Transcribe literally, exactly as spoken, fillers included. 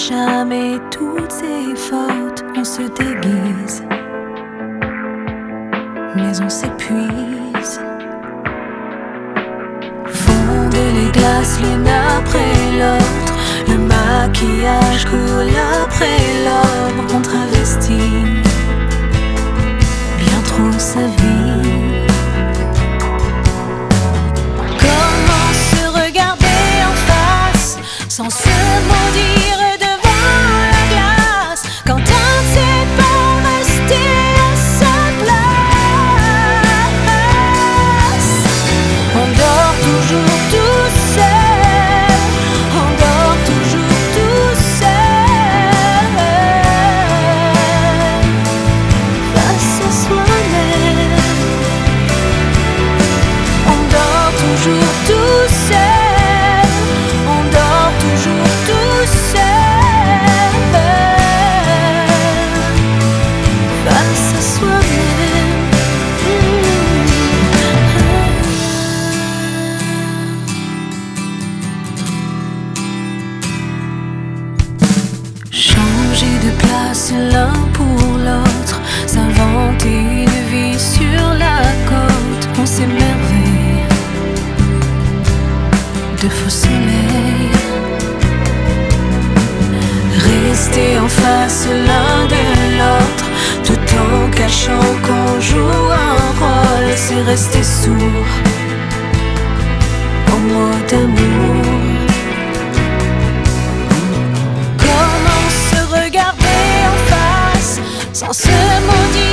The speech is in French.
jamais toutes ses fautes. On se déguise, mais on s'épuise. Fondent les glaces l'une après l'autre. Le maquillage coule après l'ombre. On travestit bien trop sa vie. Comment se regarder en face sans se maudire devant la glace quand on ne sait pas rester à sa place? On dort toujours tout seul, on dort toujours tout seul, face à soi-même. On dort toujours tout seul, on dort toujours tout seul, face à soi-même. Changer de place l'un pour l'autre, s'inventer une vie sur la côte. On s'émerveille de faux soleils. Rester en face l'un de l'autre, tout en cachant qu'on joue un rôle, c'est rester sourd aux mots d'amour. Comment se regarder en face sans se maudire